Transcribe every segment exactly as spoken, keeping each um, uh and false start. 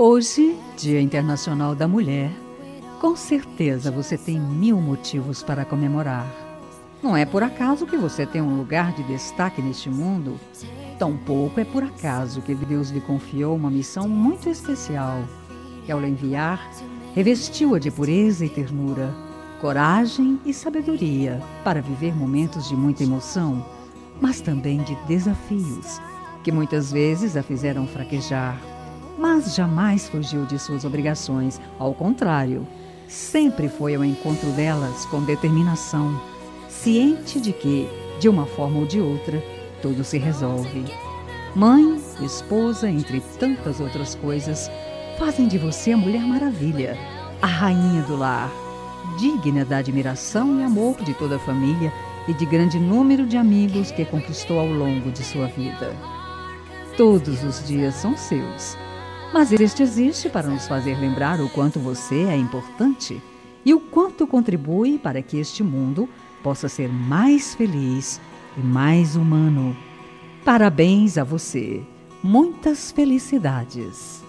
Hoje, Dia Internacional da Mulher, com certeza você tem mil motivos para comemorar. Não é por acaso que você tem um lugar de destaque neste mundo, tampouco é por acaso que Deus lhe confiou uma missão muito especial, que ao lhe enviar, revestiu-a de pureza e ternura, coragem e sabedoria para viver momentos de muita emoção, mas também de desafios, que muitas vezes a fizeram fraquejar. Mas jamais fugiu de suas obrigações, ao contrário, sempre foi ao encontro delas com determinação, ciente de que, de uma forma ou de outra, tudo se resolve. Mãe, esposa, entre tantas outras coisas, fazem de você a Mulher Maravilha, a rainha do lar, digna da admiração e amor de toda a família e de grande número de amigos que conquistou ao longo de sua vida. Todos os dias são seus, mas este existe para nos fazer lembrar o quanto você é importante e o quanto contribui para que este mundo possa ser mais feliz e mais humano. Parabéns a você. Muitas felicidades.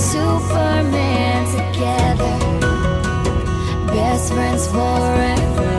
Superman together, best friends forever.